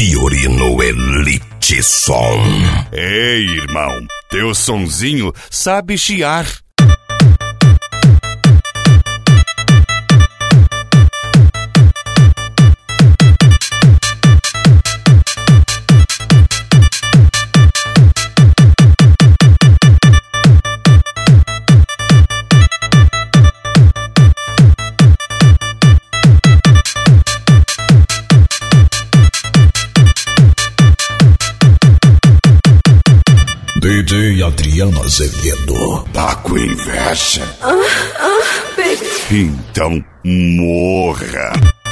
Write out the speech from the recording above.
Fiorino Elite Som. Ei, irmão, teu sonzinho sabe chiar. DJ Adriano Azevedo. Tá com inveja? Baby. Então morra.